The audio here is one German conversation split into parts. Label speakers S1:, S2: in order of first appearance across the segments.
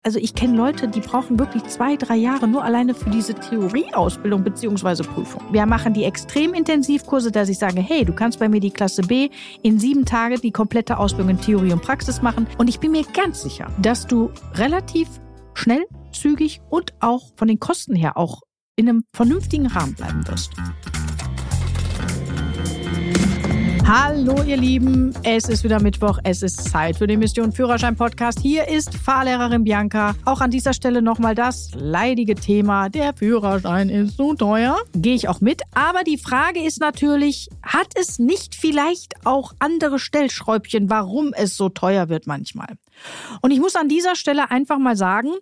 S1: Also ich kenne Leute, die brauchen wirklich 2-3 Jahre nur alleine für diese Theorieausbildung bzw. Prüfung. Wir machen die Extremintensivkurse, dass ich sage, hey, du kannst bei mir die Klasse B in 7 Tagen die komplette Ausbildung in Theorie und Praxis machen. Und ich bin mir ganz sicher, dass du relativ schnell, zügig und auch von den Kosten her auch in einem vernünftigen Rahmen bleiben wirst. Hallo ihr Lieben, es ist wieder Mittwoch, es ist Zeit für den Mission Führerschein Podcast. Hier ist Fahrlehrerin Bianca. Auch an dieser Stelle nochmal das leidige Thema, der Führerschein ist so teuer. Gehe ich auch mit, aber die Frage ist natürlich, hat es nicht vielleicht auch andere Stellschräubchen, warum es so teuer wird manchmal? Und ich muss an dieser Stelle einfach mal sagen,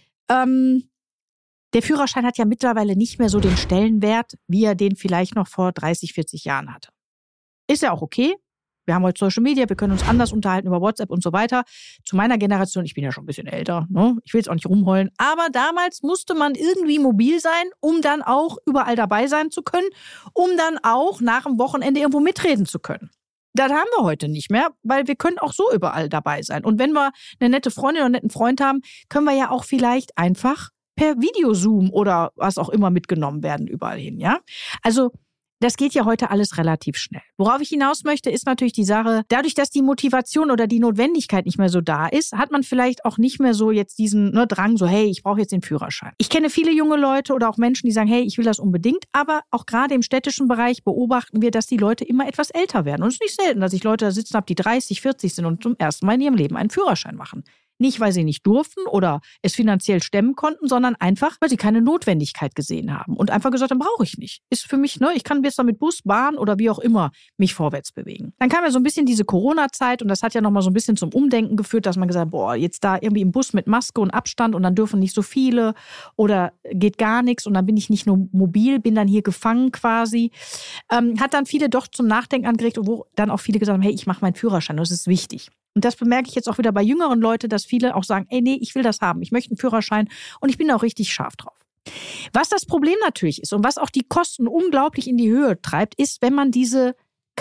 S1: der Führerschein hat ja mittlerweile nicht mehr so den Stellenwert, wie er den vielleicht noch vor 30, 40 Jahren hatte. Ist ja auch okay. Wir haben heute Social Media, wir können uns anders unterhalten über WhatsApp und so weiter. Zu meiner Generation, ich bin ja schon ein bisschen älter, ne? Ich will jetzt auch nicht rumheulen, aber damals musste man irgendwie mobil sein, um dann auch überall dabei sein zu können, um dann auch nach dem Wochenende irgendwo mitreden zu können. Das haben wir heute nicht mehr, weil wir können auch so überall dabei sein. Und wenn wir eine nette Freundin oder einen netten Freund haben, können wir ja auch vielleicht einfach per Videozoom oder was auch immer mitgenommen werden überall hin, ja? Also das geht ja heute alles relativ schnell. Worauf ich hinaus möchte, ist natürlich die Sache, dadurch, dass die Motivation oder die Notwendigkeit nicht mehr so da ist, hat man vielleicht auch nicht mehr so jetzt diesen Drang, so hey, ich brauche jetzt den Führerschein. Ich kenne viele junge Leute oder auch Menschen, die sagen, hey, ich will das unbedingt, aber auch gerade im städtischen Bereich beobachten wir, dass die Leute immer etwas älter werden. Und es ist nicht selten, dass ich Leute da sitzen habe, die 30, 40 sind und zum ersten Mal in ihrem Leben einen Führerschein machen. Nicht, weil sie nicht durften oder es finanziell stemmen konnten, sondern einfach, weil sie keine Notwendigkeit gesehen haben und einfach gesagt haben, brauche ich nicht. Ist für mich, ich kann besser mit Bus, Bahn oder wie auch immer mich vorwärts bewegen. Dann kam ja so ein bisschen diese Corona-Zeit und das hat ja nochmal so ein bisschen zum Umdenken geführt, dass man gesagt hat, jetzt da irgendwie im Bus mit Maske und Abstand und dann dürfen nicht so viele oder geht gar nichts und dann bin ich nicht nur mobil, bin dann hier gefangen quasi. Hat dann viele doch zum Nachdenken angeregt, wo dann auch viele gesagt haben, hey, ich mache meinen Führerschein, das ist wichtig. Und das bemerke ich jetzt auch wieder bei jüngeren Leuten, dass viele auch sagen, ey, nee, ich will das haben, ich möchte einen Führerschein und ich bin da auch richtig scharf drauf. Was das Problem natürlich ist und was auch die Kosten unglaublich in die Höhe treibt, ist, wenn man diese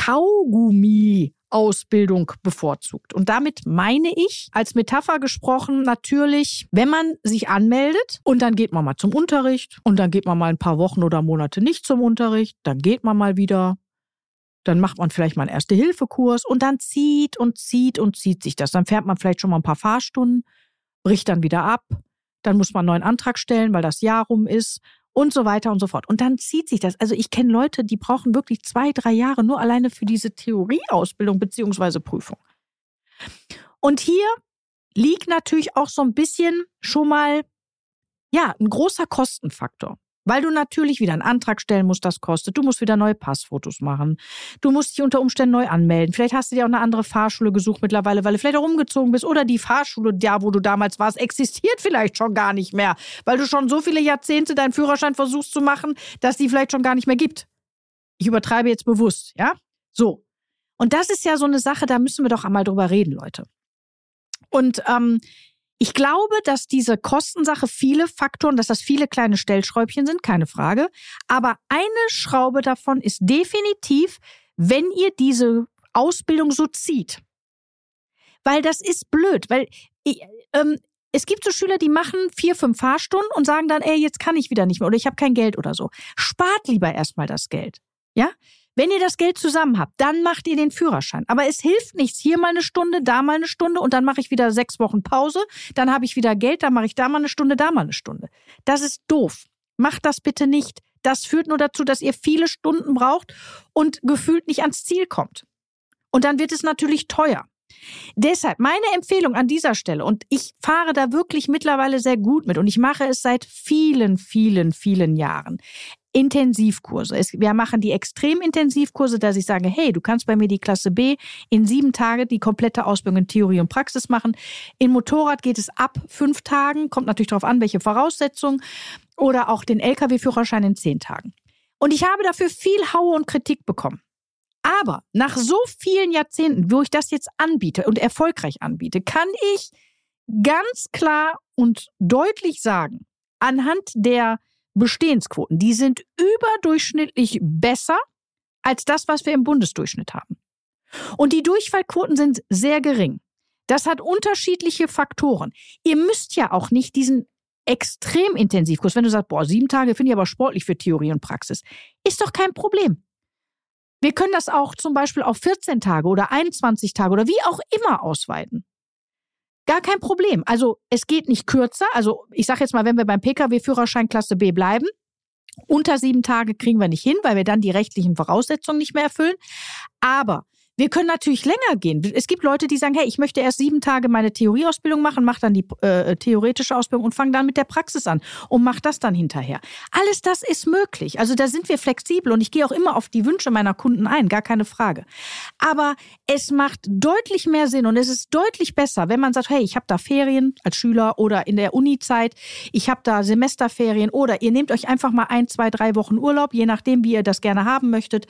S1: Kaugummi-Ausbildung bevorzugt. Und damit meine ich, als Metapher gesprochen, natürlich, wenn man sich anmeldet und dann geht man mal zum Unterricht und dann geht man mal ein paar Wochen oder Monate nicht zum Unterricht, dann geht man mal wieder. Dann macht man vielleicht mal einen Erste-Hilfe-Kurs und dann zieht sich das. Dann fährt man vielleicht schon mal ein paar Fahrstunden, bricht dann wieder ab. Dann muss man einen neuen Antrag stellen, weil das Jahr rum ist und so weiter und so fort. Und dann zieht sich das. Also ich kenne Leute, die brauchen wirklich 2-3 Jahre nur alleine für diese Theorieausbildung bzw. Prüfung. Und hier liegt natürlich auch so ein bisschen schon mal, ein großer Kostenfaktor. Weil du natürlich wieder einen Antrag stellen musst, das kostet. Du musst wieder neue Passfotos machen. Du musst dich unter Umständen neu anmelden. Vielleicht hast du dir auch eine andere Fahrschule gesucht mittlerweile, weil du vielleicht auch umgezogen bist. Oder die Fahrschule, da wo du damals warst, existiert vielleicht schon gar nicht mehr. Weil du schon so viele Jahrzehnte deinen Führerschein versuchst zu machen, dass die vielleicht schon gar nicht mehr gibt. Ich übertreibe jetzt bewusst, ja? So. Und das ist ja so eine Sache, da müssen wir doch einmal drüber reden, Leute. Und ich glaube, dass diese Kostensache viele Faktoren, dass das viele kleine Stellschräubchen sind, keine Frage. Aber eine Schraube davon ist definitiv, wenn ihr diese Ausbildung so zieht. Weil das ist blöd, weil es gibt so Schüler, die machen 4-5 Fahrstunden und sagen dann, jetzt kann ich wieder nicht mehr oder ich habe kein Geld oder so. Spart lieber erstmal das Geld, ja? Wenn ihr das Geld zusammen habt, dann macht ihr den Führerschein. Aber es hilft nichts. Hier mal eine Stunde, da mal eine Stunde und dann mache ich wieder 6 Wochen Pause. Dann habe ich wieder Geld, dann mache ich da mal eine Stunde, da mal eine Stunde. Das ist doof. Macht das bitte nicht. Das führt nur dazu, dass ihr viele Stunden braucht und gefühlt nicht ans Ziel kommt. Und dann wird es natürlich teuer. Deshalb meine Empfehlung an dieser Stelle, und ich fahre da wirklich mittlerweile sehr gut mit und ich mache es seit vielen, vielen, vielen Jahren. Intensivkurse. Wir machen die Extremintensivkurse, dass ich sage, hey, du kannst bei mir die Klasse B in 7 Tagen die komplette Ausbildung in Theorie und Praxis machen. In Motorrad geht es ab 5 Tagen, kommt natürlich darauf an, welche Voraussetzungen, oder auch den Lkw-Führerschein in 10 Tagen. Und ich habe dafür viel Haue und Kritik bekommen. Aber nach so vielen Jahrzehnten, wo ich das jetzt anbiete und erfolgreich anbiete, kann ich ganz klar und deutlich sagen, anhand der Bestehensquoten, die sind überdurchschnittlich besser als das, was wir im Bundesdurchschnitt haben. Und die Durchfallquoten sind sehr gering. Das hat unterschiedliche Faktoren. Ihr müsst ja auch nicht diesen extrem Intensivkurs, wenn du sagst, 7 Tage finde ich aber sportlich für Theorie und Praxis, ist doch kein Problem. Wir können das auch zum Beispiel auf 14 Tage oder 21 Tage oder wie auch immer ausweiten. Gar kein Problem. Also es geht nicht kürzer. Also ich sage jetzt mal, wenn wir beim Pkw-Führerschein Klasse B bleiben, unter 7 Tage kriegen wir nicht hin, weil wir dann die rechtlichen Voraussetzungen nicht mehr erfüllen. Aber wir können natürlich länger gehen. Es gibt Leute, die sagen, hey, ich möchte erst 7 Tage meine Theorieausbildung machen, mache dann die theoretische Ausbildung und fange dann mit der Praxis an und mache das dann hinterher. Alles das ist möglich. Also da sind wir flexibel und ich gehe auch immer auf die Wünsche meiner Kunden ein, gar keine Frage. Aber es macht deutlich mehr Sinn und es ist deutlich besser, wenn man sagt, hey, ich habe da Ferien als Schüler oder in der Uni-Zeit, ich habe da Semesterferien oder ihr nehmt euch einfach mal 1, 2, 3 Wochen Urlaub, je nachdem, wie ihr das gerne haben möchtet.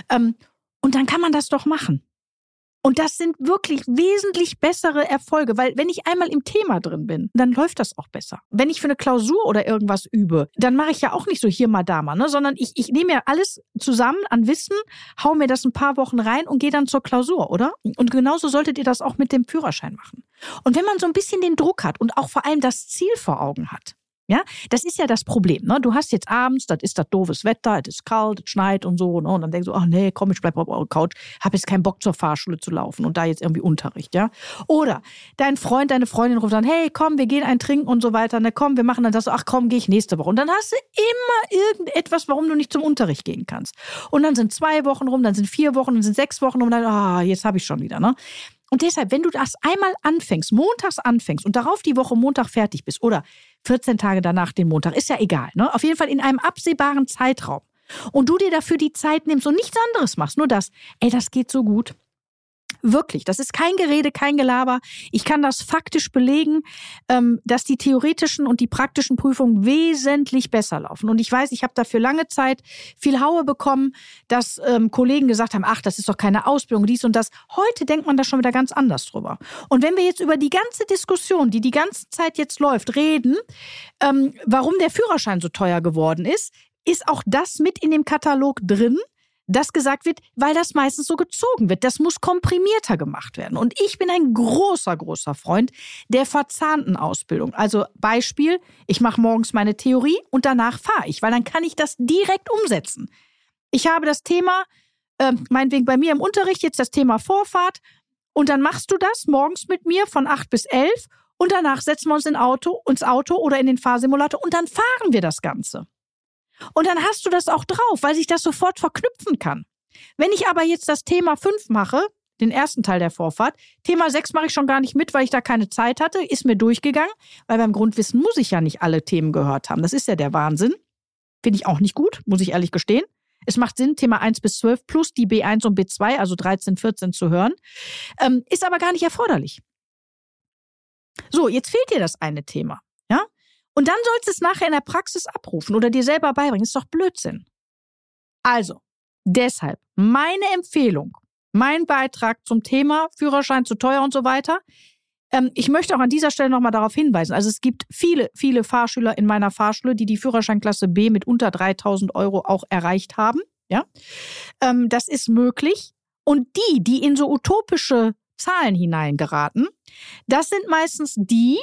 S1: Und dann kann man das doch machen. Und das sind wirklich wesentlich bessere Erfolge, weil wenn ich einmal im Thema drin bin, dann läuft das auch besser. Wenn ich für eine Klausur oder irgendwas übe, dann mache ich ja auch nicht so hier mal da mal, ne? Sondern ich nehme ja alles zusammen an Wissen, hau mir das ein paar Wochen rein und gehe dann zur Klausur, oder? Und genauso solltet ihr das auch mit dem Führerschein machen. Und wenn man so ein bisschen den Druck hat und auch vor allem das Ziel vor Augen hat, ja, das ist ja das Problem, ne? Du hast jetzt abends, das ist das doofes Wetter, es ist kalt, es schneit und so, ne? Und dann denkst du, ach nee, komm, ich bleib auf der Couch, hab jetzt keinen Bock zur Fahrschule zu laufen und da jetzt irgendwie Unterricht, ja? Oder dein Freund, deine Freundin ruft dann, hey, komm, wir gehen ein trinken und so weiter, ne, komm, wir machen dann das, ach komm, gehe ich nächste Woche. Und dann hast du immer irgendetwas, warum du nicht zum Unterricht gehen kannst. Und dann sind 2 Wochen rum, dann sind 4 Wochen, dann sind 6 Wochen rum, dann, jetzt habe ich schon wieder, ne? Und deshalb, wenn du das einmal anfängst, montags anfängst und darauf die Woche Montag fertig bist oder 14 Tage danach den Montag, ist ja egal, ne? Auf jeden Fall in einem absehbaren Zeitraum. Und du dir dafür die Zeit nimmst und nichts anderes machst, nur das. Das geht so gut. Wirklich, das ist kein Gerede, kein Gelaber. Ich kann das faktisch belegen, dass die theoretischen und die praktischen Prüfungen wesentlich besser laufen. Und ich weiß, ich habe dafür lange Zeit viel Haue bekommen, dass Kollegen gesagt haben, ach, das ist doch keine Ausbildung, dies und das. Heute denkt man da schon wieder ganz anders drüber. Und wenn wir jetzt über die ganze Diskussion, die ganze Zeit jetzt läuft, reden, warum der Führerschein so teuer geworden ist auch das mit in dem Katalog drin, dass gesagt wird, weil das meistens so gezogen wird. Das muss komprimierter gemacht werden. Und ich bin ein großer, großer Freund der verzahnten Ausbildung. Also Beispiel, ich mache morgens meine Theorie und danach fahre ich, weil dann kann ich das direkt umsetzen. Ich habe das Thema, meinetwegen bei mir im Unterricht, jetzt das Thema Vorfahrt und dann machst du das morgens mit mir von 8 bis 11 und danach setzen wir uns ins Auto oder in den Fahrsimulator und dann fahren wir das Ganze. Und dann hast du das auch drauf, weil sich das sofort verknüpfen kann. Wenn ich aber jetzt das Thema 5 mache, den ersten Teil der Vorfahrt, Thema 6 mache ich schon gar nicht mit, weil ich da keine Zeit hatte, ist mir durchgegangen, weil beim Grundwissen muss ich ja nicht alle Themen gehört haben. Das ist ja der Wahnsinn. Finde ich auch nicht gut, muss ich ehrlich gestehen. Es macht Sinn, Thema 1 bis 12 plus die B1 und B2, also 13, 14 zu hören. Ist aber gar nicht erforderlich. So, jetzt fehlt dir das eine Thema. Ja? Und dann sollst du es nachher in der Praxis abrufen oder dir selber beibringen. Ist doch Blödsinn. Also, deshalb meine Empfehlung, mein Beitrag zum Thema Führerschein zu teuer und so weiter. Ich möchte auch an dieser Stelle nochmal darauf hinweisen. Also es gibt viele, viele Fahrschüler in meiner Fahrschule, die Führerscheinklasse B mit unter 3.000 € auch erreicht haben. Ja, das ist möglich. Und die in so utopische Zahlen hineingeraten, das sind meistens die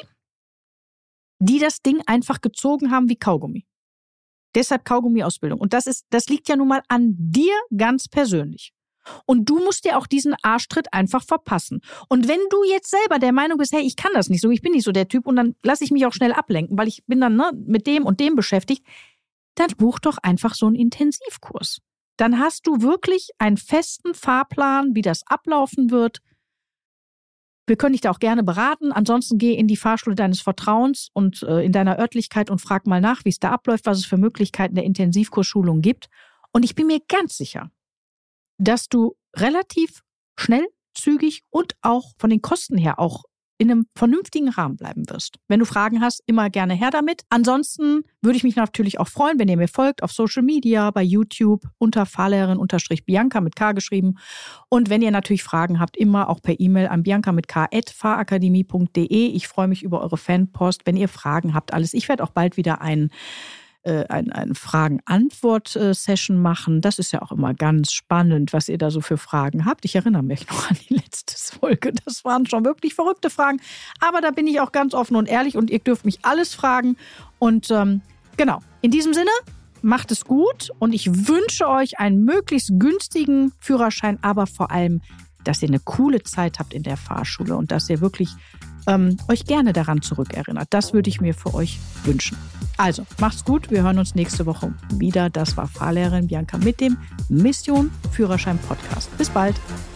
S1: das Ding einfach gezogen haben wie Kaugummi. Deshalb Kaugummi-Ausbildung. Und das liegt ja nun mal an dir ganz persönlich. Und du musst dir auch diesen Arschtritt einfach verpassen. Und wenn du jetzt selber der Meinung bist, hey, ich kann das nicht so, ich bin nicht so der Typ und dann lasse ich mich auch schnell ablenken, weil ich bin dann mit dem und dem beschäftigt, dann buch doch einfach so einen Intensivkurs. Dann hast du wirklich einen festen Fahrplan, wie das ablaufen wird. Wir können dich da auch gerne beraten. Ansonsten geh in die Fahrschule deines Vertrauens und in deiner Örtlichkeit und frag mal nach, wie es da abläuft, was es für Möglichkeiten der Intensivkursschulung gibt. Und ich bin mir ganz sicher, dass du relativ schnell, zügig und auch von den Kosten her auch in einem vernünftigen Rahmen bleiben wirst. Wenn du Fragen hast, immer gerne her damit. Ansonsten würde ich mich natürlich auch freuen, wenn ihr mir folgt auf Social Media, bei YouTube unter Fahrlehrerin_Bianca mit K geschrieben. Und wenn ihr natürlich Fragen habt, immer auch per E-Mail an bianca@fahrakademie.de. Ich freue mich über eure Fanpost, wenn ihr Fragen habt, alles. Ich werde auch bald wieder einen eine Fragen-Antwort-Session machen. Das ist ja auch immer ganz spannend, was ihr da so für Fragen habt. Ich erinnere mich noch an die letzte Folge. Das waren schon wirklich verrückte Fragen. Aber da bin ich auch ganz offen und ehrlich und ihr dürft mich alles fragen. Und genau, in diesem Sinne, macht es gut und ich wünsche euch einen möglichst günstigen Führerschein, aber vor allem, dass ihr eine coole Zeit habt in der Fahrschule und dass ihr wirklich euch gerne daran zurückerinnert. Das würde ich mir für euch wünschen. Also, macht's gut. Wir hören uns nächste Woche wieder. Das war Fahrlehrerin Bianca mit dem Mission Führerschein Podcast. Bis bald.